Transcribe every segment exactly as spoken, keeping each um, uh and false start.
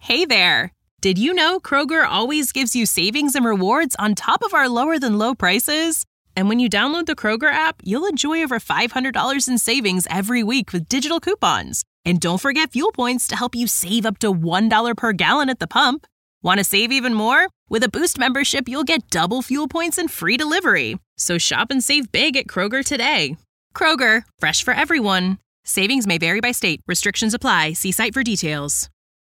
Hey there! Did you know Kroger always gives you savings and rewards on top of our lower-than-low prices? And when you download the Kroger app, you'll enjoy over five hundred dollars in savings every week with digital coupons. And don't forget fuel points to help you save up to one dollar per gallon at the pump. Want to save even more? With a Boost membership, you'll get double fuel points and free delivery. So shop and save big at Kroger today. Kroger, fresh for everyone. Savings may vary by state. Restrictions apply. See site for details.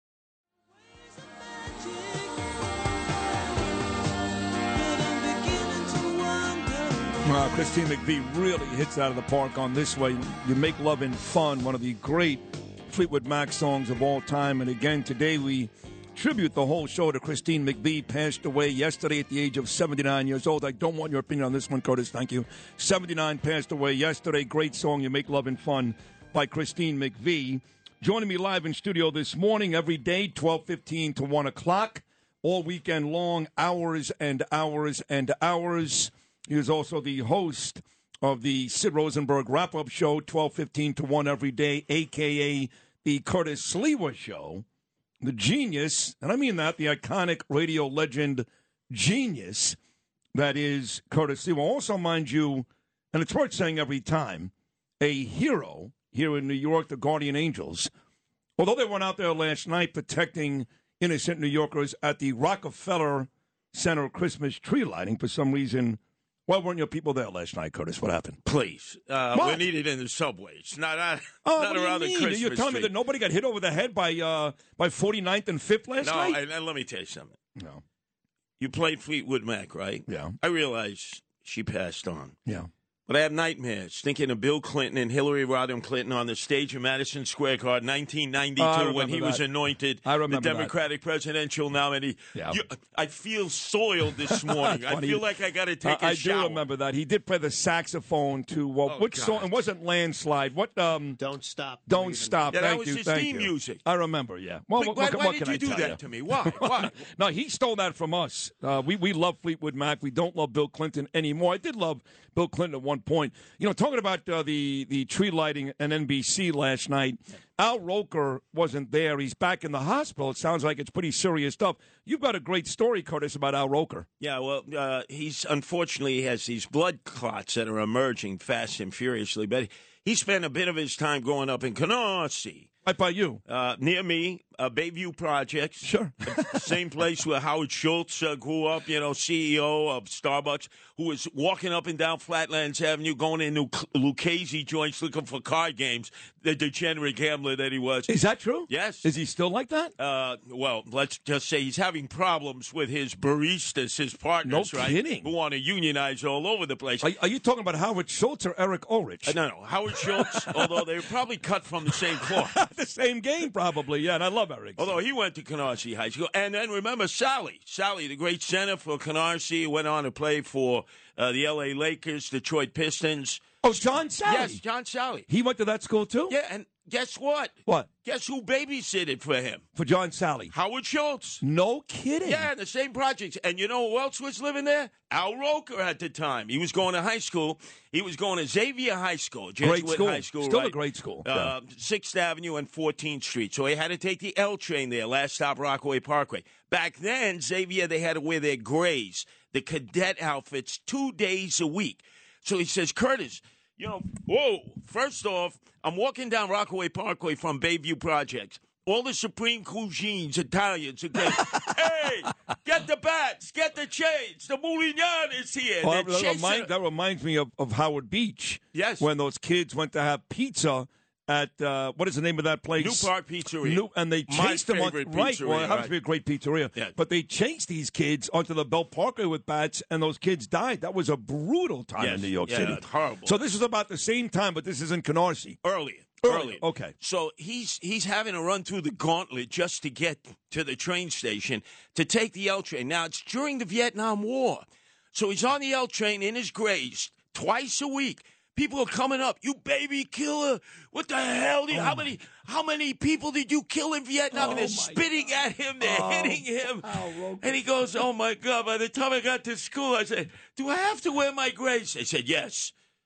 Uh, Christine McVie really hits out of the park on this way. You Make Lovin' Fun, one of the great Fleetwood Mac songs of all time. And again, today we tribute the whole show to Christine McVie, passed away yesterday at the age of seventy-nine years old. I don't want your opinion on this one, Curtis. Thank you. seventy-nine, passed away yesterday. Great song, You Make Lovin' Fun, by Christine McVie. Joining me live in studio this morning, every day, twelve fifteen to one o'clock, all weekend long, hours and hours and hours. He is also the host of the Sid Rosenberg Wrap-Up Show, twelve fifteen to one every day, a k a the Curtis Sliwa Show. The genius, and I mean that, the iconic radio legend genius that is Curtis Sliwa. Also, mind you, and it's worth saying every time, a hero here in New York, the Guardian Angels. Although they went out there last night protecting innocent New Yorkers at the Rockefeller Center Christmas tree lighting, for some reason, why weren't your people there last night, Curtis? What happened? Please. Uh, we're needed in the subways, not, uh, oh, not around the Christmas You're telling tree. me that nobody got hit over the head by uh, by forty-ninth and fifth last no, night? No, and, and let me tell you something. No. You played Fleetwood Mac, right? Yeah. I realize she passed on. Yeah. But I have nightmares thinking of Bill Clinton and Hillary Rodham Clinton on the stage of Madison Square Garden, nineteen ninety-two, uh, when he that. was anointed I remember the Democratic that. presidential nominee. Yeah. You, I feel soiled this morning. I feel like I got to take uh, a I shower. I do remember that. He did play the saxophone to, uh, oh, which God. song? It wasn't Landslide. What? Um, Don't Stop. Don't Breathing. Stop. Yeah, Thank that was you. his Thank theme you. music. I remember, yeah. Well, Wait, what, why what, why what did can you I do tell that you? to me? Why? Why? No, he stole that from us. Uh, we, we love Fleetwood Mac. We don't love Bill Clinton anymore. I did love Bill Clinton at one point. You know, talking about uh, the, the tree lighting at N B C last night, Al Roker wasn't there. He's back in the hospital. It sounds like it's pretty serious stuff. You've got a great story, Curtis, about Al Roker. Yeah, well, uh, he's unfortunately he has these blood clots that are emerging fast and furiously. But he spent a bit of his time growing up in Canarsie. Right by you. Uh, near me, uh, Bayview Projects. Sure. Same place where Howard Schultz uh, grew up, you know, C E O of Starbucks, who was walking up and down Flatlands Avenue, going into Lucchese joints looking for card games, the degenerate gambler that he was. Is that true? Yes. Is he still like that? Uh, well, let's just say he's having problems with his baristas, his partners, no right? kidding. Who want to unionize all over the place. Are, are you talking about Howard Schultz or Eric Ulrich? Uh, no, no. Howard Schultz, although they were probably cut from the same cloth. The same game, probably, yeah, and I love Eric. Although he went to Canarsie High School. And then remember Sally. Sally, the great center for Canarsie, went on to play for uh, the L A Lakers, Detroit Pistons. Oh, John Sally. Yes, John Sally. He went to that school, too? Yeah, and guess what? What? Guess who babysitted for him? For John Sally. Howard Schultz. No kidding. Yeah, the same projects. And you know who else was living there? Al Roker at the time. He was going to high school. He was going to Xavier High School, Jesuit Great school. High School. Still right? a great school. Uh, yeah. sixth Avenue and fourteenth Street. So he had to take the L train there, last stop Rockaway Parkway. Back then, Xavier, they had to wear their grays, the cadet outfits, two days a week. So he says, Curtis, you know, whoa, first off, I'm walking down Rockaway Parkway from Bayview Projects. All the Supreme Cuisines, Italians, are going, hey, get the bats, get the chains, the Moulignan is here. Well, that, chasing- remind, that reminds me of, of Howard Beach. Yes. When those kids went to have pizza at, uh, what is the name of that place? New Park Pizzeria. New, and they My chased them on, favorite right, pizzeria, well, it happens right. to be a great pizzeria. Yeah. But they chased these kids onto the Belt Parkway with bats, and those kids died. That was a brutal time Yes. in New York Yeah, City. horrible. So this is about the same time, but this is in Canarsie. Earlier. Earlier, Earlier. okay. So he's he's having to run through the gauntlet just to get to the train station to take the L train. Now, it's during the Vietnam War. So he's on the L train in his grays twice a week. People are coming up. You baby killer. What the hell? Did, Oh how my. many how many people did you kill in Vietnam? Oh and they're my spitting at him. They're Oh. hitting him. Al Roker. And he goes, oh, my God. By the time I got to school, I said, do I have to wear my grays? They said, yes.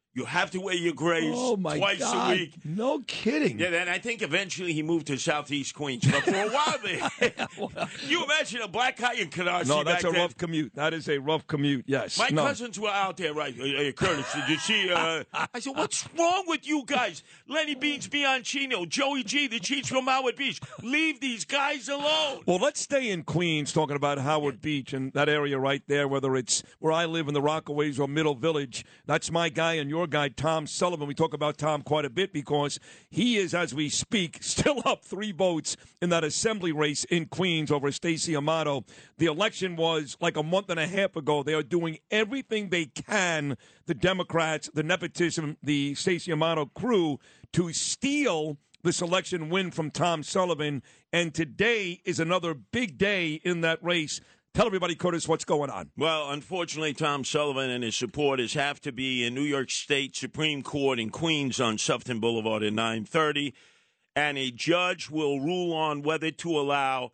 You have to wear your grays oh my twice God. a week. No kidding. Yeah, and I think eventually he moved to Southeast Queens. But for a while there, you imagine a black guy in Canarsie No, that's back a then. rough commute. That is a rough commute, yes. My no. cousins were out there, right? Hey, hey, Curtis, did you see? Uh, I said, what's wrong with you guys? Lenny Beans Bianchino, Joey G, the Cheats from Howard Beach. Leave these guys alone. Well, let's stay in Queens talking about Howard Beach and that area right there, whether it's where I live in the Rockaways or Middle Village. That's my guy and your guy, Tom Sullivan. We talk about Tom quite a bit because he is, as we speak, still up three votes in that assembly race in Queens over Stacey Amato. The election was like a month and a half ago. They are doing everything they can, the Democrats, the nepotism, the Stacey Amato crew, to steal this election win from Tom Sullivan. And today is another big day in that race. Tell everybody, Curtis, what's going on. Well, unfortunately, Tom Sullivan and his supporters have to be in New York State Supreme Court in Queens on Sufton Boulevard at nine thirty, and a judge will rule on whether to allow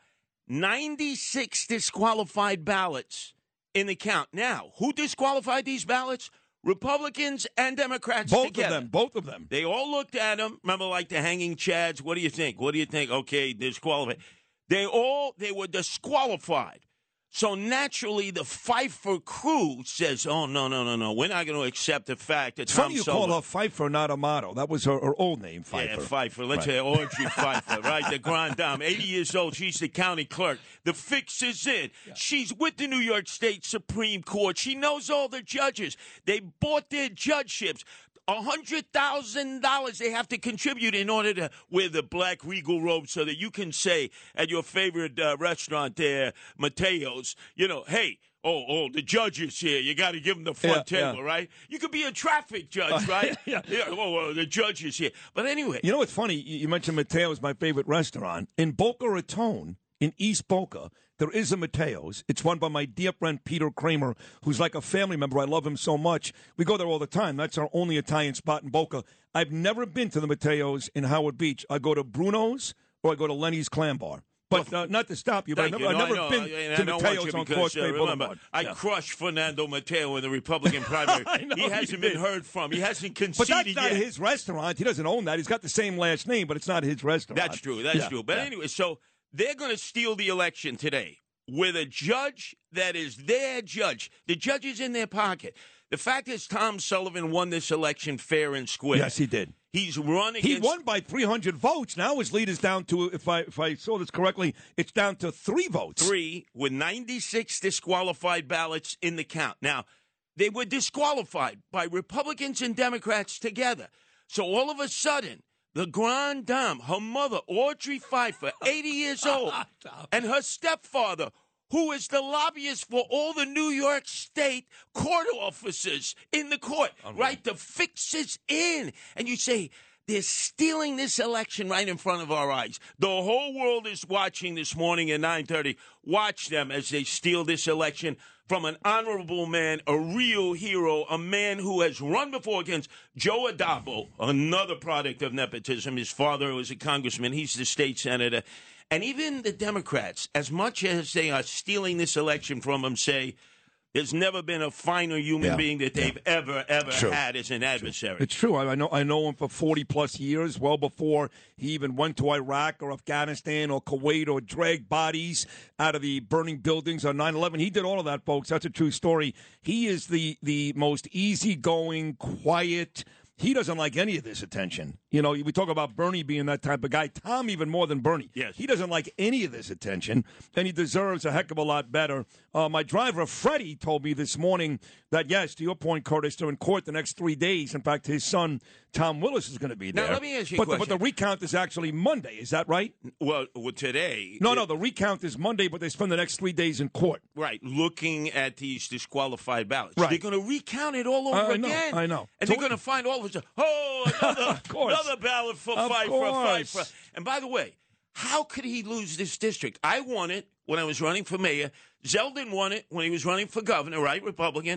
ninety-six disqualified ballots in the count. Now, who disqualified these ballots? Republicans and Democrats both together. Both of them, both of them. They all looked at him. Remember, like the hanging chads? What do you think? What do you think? Okay, disqualified. They all, they were disqualified. So naturally, the Pfeiffer crew says, oh, no, no, no, no. We're not going to accept the fact that it's Tom funny you Sullivan. call her Pfeiffer, not Amato. That was her, her old name, Pfeiffer. Yeah, Pfeiffer. Let's right. say Audrey Pfeiffer, right? The Grand Dame. eighty years old. She's the county clerk. The fix is in. Yeah. She's with the New York State Supreme Court. She knows all the judges. They bought their judgeships. one hundred thousand dollars they have to contribute in order to wear the black regal robe so that you can say at your favorite uh, restaurant there, Mateo's, you know, hey, oh, oh, the judge is here. You got to give him the front yeah, table, yeah. right? You could be a traffic judge, right? yeah. yeah. Oh, oh, the judge is here. But anyway. You know what's funny? You mentioned Mateo's, my favorite restaurant. In Boca Raton, in East Boca, there is a Mateo's. It's run by my dear friend Peter Kramer, who's like a family member. I love him so much. We go there all the time. That's our only Italian spot in Boca. I've never been to the Mateo's in Howard Beach. I go to Bruno's or I go to Lenny's Clam Bar. But uh, not to stop you, but I've never, you. No, I've never I been I, to I Mateo's on Causeway uh, remember, Boulevard. I yeah. crushed Fernando Mateo in the Republican primary. know, he hasn't he been did. heard from. He hasn't conceded But that's not yet. his restaurant. He doesn't own that. He's got the same last name, but it's not his restaurant. That's true. That's yeah. true. But yeah. anyway, so they're going to steal the election today with a judge that is their judge. The judge is in their pocket. The fact is Tom Sullivan won this election fair and square. Yes, he did. He's run against... He won by three hundred votes. Now his lead is down to, if I if I saw this correctly, it's down to three votes. Three, with ninety-six disqualified ballots in the count. Now, they were disqualified by Republicans and Democrats together. So all of a sudden, the Grand Dame, her mother, Audrey Pfeiffer, eighty years old, and her stepfather, who is the lobbyist for all the New York State court officers in the court, right? The fix is in. And you say, they're stealing this election right in front of our eyes. The whole world is watching this morning at nine thirty. Watch them as they steal this election from an honorable man, a real hero, a man who has run before against Joe Adabo, another product of nepotism. His father was a congressman. He's the state senator. And even the Democrats, as much as they are stealing this election from him, say there's never been a finer human yeah, being that they've yeah. ever, ever True. had as an adversary. It's true. I know I know him for forty plus years, well before he even went to Iraq or Afghanistan or Kuwait or dragged bodies out of the burning buildings on nine eleven. He did all of that, folks. That's a true story. He is the, the most easygoing, quiet. He doesn't like any of this attention. You know, we talk about Bernie being that type of guy. Tom even more than Bernie. Yes. He doesn't like any of this attention, and he deserves a heck of a lot better. Uh, my driver, Freddie, told me this morning that, yes, to your point, Curtis, they're in court the next three days. In fact, his son, Tom Willis, is going to be there. Now, let me ask you a but question. The, but the recount is actually Monday. Is that right? Well, well today... No, it, no, the recount is Monday, but they spend the next three days in court. Right, looking at these disqualified ballots. Right. They're going to recount it all over I again. know, I know. And So they're going to find all of us, oh, another, Of course. another ballot for Of Pfeiffer, course. Pfeiffer. And by the way, how could he lose this district? I won it when I was running for mayor. Zeldin won it when he was running for governor, right, Republican.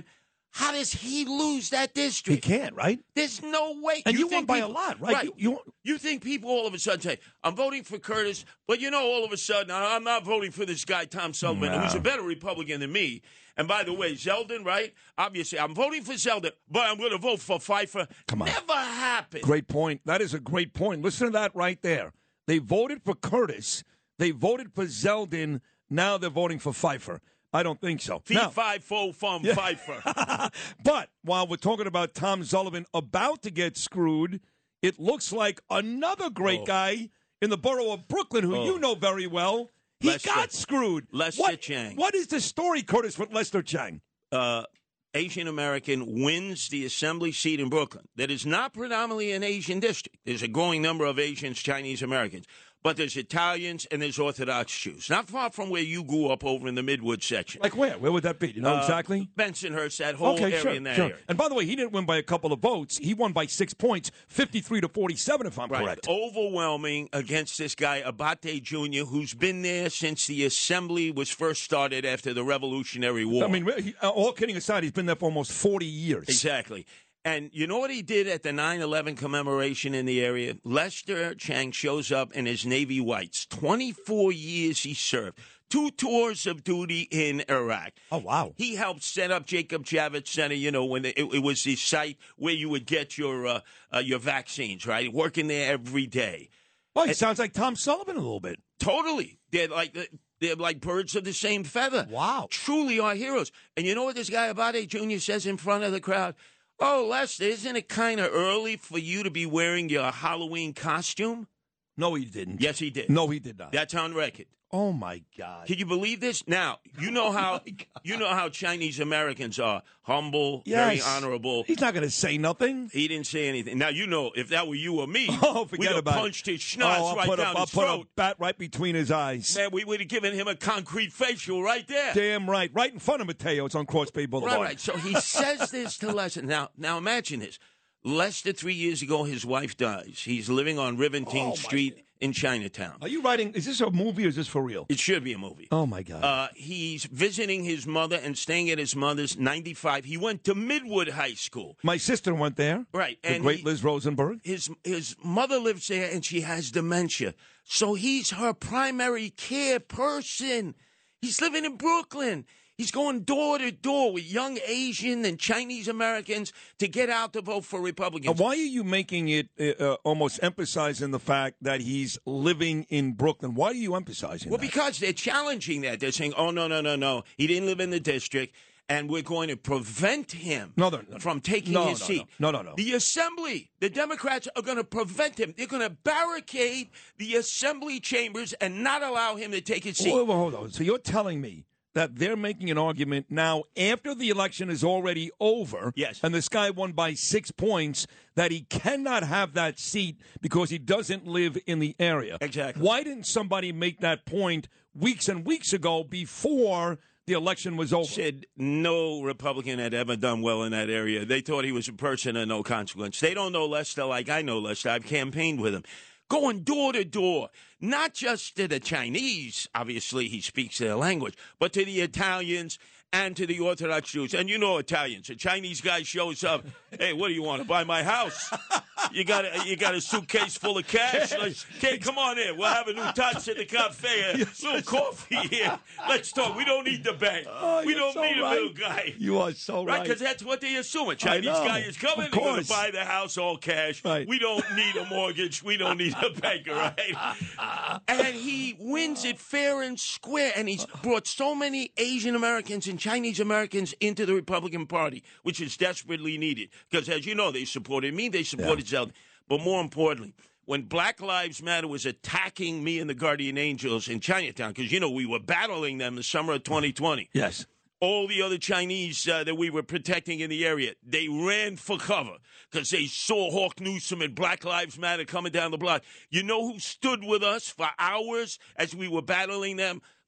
How does he lose that district? He can't, right? There's no way. And you, you won by people, a lot, right? Right. You, you, you think people all of a sudden say, I'm voting for Curtis, but you know, all of a sudden, I'm not voting for this guy, Tom Sullivan, no. who's a better Republican than me. And by the way, Zeldin, right? Obviously, I'm voting for Zeldin, but I'm going to vote for Pfeiffer. Come on. Never happened. Great point. That is a great point. Listen to that right there. They voted for Curtis. They voted for Zeldin. Now they're voting for Pfeiffer. I don't think so. Fee fi fo fum yeah. Pfeiffer. But while we're talking about Tom Sullivan about to get screwed, it looks like another great oh. guy in the borough of Brooklyn, who oh. you know very well, he Lester, got screwed. Lester what, Chang. What is the story, Curtis, with Lester Chang? Uh, Asian American wins the assembly seat in Brooklyn. That is not predominantly an Asian district. There's a growing number of Asians, Chinese Americans. But there's Italians and there's Orthodox Jews. Not far from where you grew up over in the Midwood section. Like where? Where would that be? You know uh, exactly? Bensonhurst, that whole okay, area sure, in that sure. area. And by the way, he didn't win by a couple of votes. He won by six points, fifty-three to forty-seven, if I'm right. correct. Overwhelming against this guy, Abate Junior, who's been there since the assembly was first started after the Revolutionary War. I mean, he, all kidding aside, he's been there for almost forty years. Exactly. And you know what he did at the nine eleven commemoration in the area? Lester Chang shows up in his Navy whites. twenty-four years he served. Two tours of duty in Iraq. Oh, wow. He helped set up Jacob Javits Center, you know, when it, it was the site where you would get your uh, uh, your vaccines, right? Working there every day. Well, he and, sounds like Tom Sullivan a little bit. Totally. They're like they're like birds of the same feather. Wow. Truly are heroes. And you know what this guy Abate Junior says in front of the crowd? Oh, Lester, isn't it kind of early for you to be wearing your Halloween costume? No, he didn't. Yes, he did. No, he did not. That's on record. Oh, my God. Can you believe this? Now, you know how oh you know how Chinese Americans are. Humble, yes. very honorable. He's not going to say nothing. He didn't say anything. Now, you know, if that were you or me, oh, forget we'd have about punched it. his schnoz oh, right put down a, his I'll throat. put a bat right between his eyes. Man, we would have given him a concrete facial right there. Damn right. Right in front of Mateo. It's on Cross Bay Boulevard. Right, right. So he says this to Lester. Now, now imagine this. Lester, three years ago, his wife dies. He's living on Rivington oh, Street God. in Chinatown. Are you writing? Is this a movie or is this for real? It should be a movie. Oh, my God. Uh, he's visiting his mother and staying at his mother's, ninety-five. He went to Midwood High School. My sister went there. Right. The and great he, Liz Rosenberg. His, his mother lives there, and she has dementia. So he's her primary care person. He's living in Brooklyn. He's going door to door with young Asian and Chinese Americans to get out to vote for Republicans. Uh, why are you making it uh, almost emphasizing the fact that he's living in Brooklyn? Why are you emphasizing well, that? Well, because they're challenging that. They're saying, oh, no, no, no, no. He didn't live in the district, and we're going to prevent him no, no, no, from taking no, his no, seat. No, no, no, no. The assembly, the Democrats are going to prevent him. They're going to barricade the assembly chambers and not allow him to take his seat. Whoa, whoa, hold on. So you're telling me that they're making an argument now after the election is already over, yes, and this guy won by six points, that he cannot have that seat because he doesn't live in the area. Exactly. Why didn't somebody make that point weeks and weeks ago before the election was over? Said no Republican had ever done well in that area. They thought he was a person of no consequence. They don't know Lester like I know Lester. I've campaigned with him. Going door to door, not just to the Chinese, obviously he speaks their language, but to the Italians and to the Orthodox Jews. And you know Italians. A Chinese guy shows up, hey, what do you want to buy my house? You got a, you got a suitcase full of cash? Like, okay, come on in. We'll have a new tazza de cafe, a little coffee here. Let's talk. We don't need the bank. Oh, we don't so need right. a little guy. You are so right. Right, because that's what they assume. A Chinese guy is coming. They're going to buy the house all cash. Right. We don't need a mortgage. We don't need a banker, right? And he wins it fair and square. And he's brought so many Asian Americans and Chinese Americans into the Republican Party, which is desperately needed. Because, as you know, they supported me. They supported yeah. Zeldin. But more importantly, when Black Lives Matter was attacking me and the Guardian Angels in Chinatown, because, you know, we were battling them the summer of twenty twenty. Yes. All the other Chinese uh, that we were protecting in the area, they ran for cover because they saw Hawk Newsom and Black Lives Matter coming down the block. You know who stood with us for hours as we were battling them?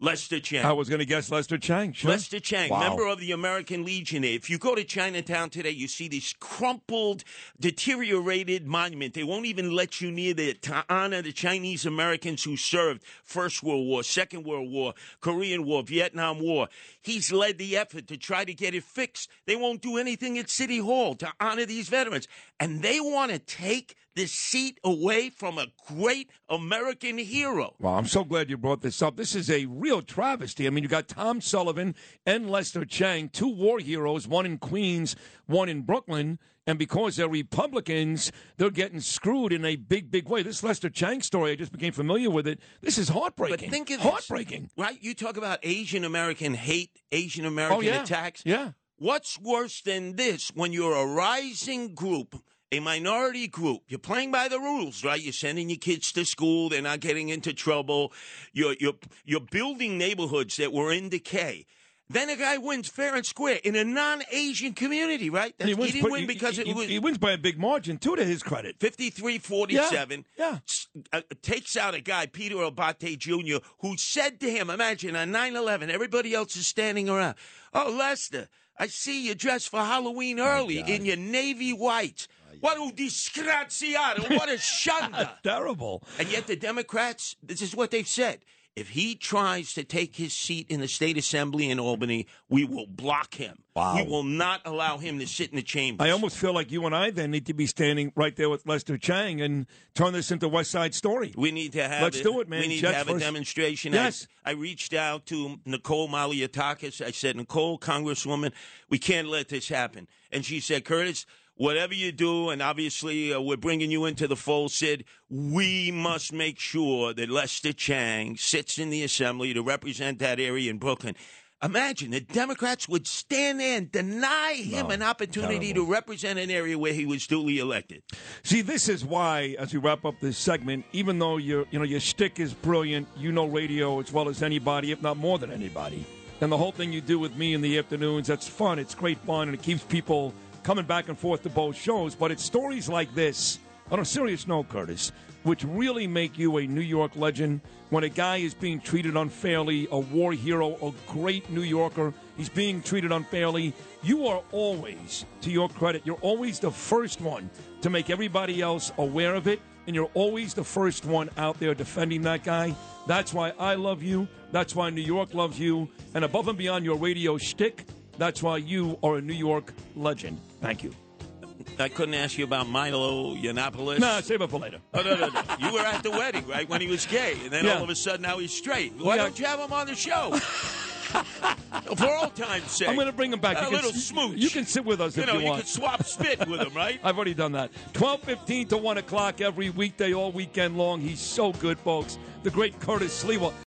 Lester Chang. I was going to guess Lester Chang. Sure. Lester Chang, Wow. member of the American Legion. If you go to Chinatown today, you see this crumpled, deteriorated monument. They won't even let you near there to honor the Chinese Americans who served First World War, Second World War, Korean War, Vietnam War. He's led the effort to try to get it fixed. They won't do anything at City Hall to honor these veterans. And they want to take the seat away from a great American hero. Well, I'm so glad you brought this up. This is a real travesty. I mean, you got Tom Sullivan and Lester Chang, two war heroes, one in Queens, one in Brooklyn. And because they're Republicans, they're getting screwed in a big, big way. This Lester Chang story, I just became familiar with it. This is heartbreaking. But think of heartbreaking. This, right? You talk about Asian American hate, Asian American oh, yeah. attacks. Yeah. What's worse than this when you're a rising group, a minority group? You're playing by the rules, right? You're sending your kids to school. They're not getting into trouble. You're, you're, you're building neighborhoods that were in decay. Then a guy wins fair and square in a non-Asian community, right? That's, he, wins, he didn't win because he, it was... He wins by a big margin, too, to his credit. fifty-three forty-seven. Yeah, yeah. Uh, takes out a guy, Peter Abate Junior, who said to him, imagine, on nine eleven, everybody else is standing around. Oh, Lester, I see you dressed for Halloween early oh, in your navy whites. What a disgraziato. What a shanda. Terrible. And yet the Democrats, this is what they've said. If he tries to take his seat in the state assembly in Albany, we will block him. Wow. We will not allow him to sit in the chambers. I almost feel like you and I then need to be standing right there with Lester Chang and turn this into West Side Story. We need to have Let's it. do it, man. We need Jets to have first. a demonstration. Yes. I, I reached out to Nicole Malliotakis. I said, Nicole, Congresswoman, we can't let this happen. And she said, Curtis, whatever you do, and obviously uh, we're bringing you into the fold, Sid, we must make sure that Lester Chang sits in the assembly to represent that area in Brooklyn. Imagine the Democrats would stand there and deny him No, an opportunity terrible. to represent an area where he was duly elected. See, this is why, as we wrap up this segment, even though your you know your shtick is brilliant, you know radio as well as anybody, if not more than anybody, and the whole thing you do with me in the afternoons, that's fun. It's great fun, and it keeps people coming back and forth to both shows. But it's stories like this, on a serious note, Curtis, which really make you a New York legend. When a guy is being treated unfairly, a war hero, a great New Yorker, he's being treated unfairly, you are always, to your credit, you're always the first one to make everybody else aware of it, and you're always the first one out there defending that guy. That's why I love you. That's why New York loves you. And above and beyond your radio shtick, that's why you are a New York legend. Thank you. I couldn't ask you about Milo Yiannopoulos. No, save it for later. Oh, no, no, no. You were at the wedding, right, when he was gay, and then Yeah. all of a sudden now he's straight. Why Yeah. don't you have him on the show? For all time's sake. I'm going to bring him back. A You can little s- smooch. You can sit with us You if know, you you want. could swap spit with him, right? I've already done that. twelve fifteen to one o'clock every weekday, all weekend long. He's so good, folks. The great Curtis Sliwa.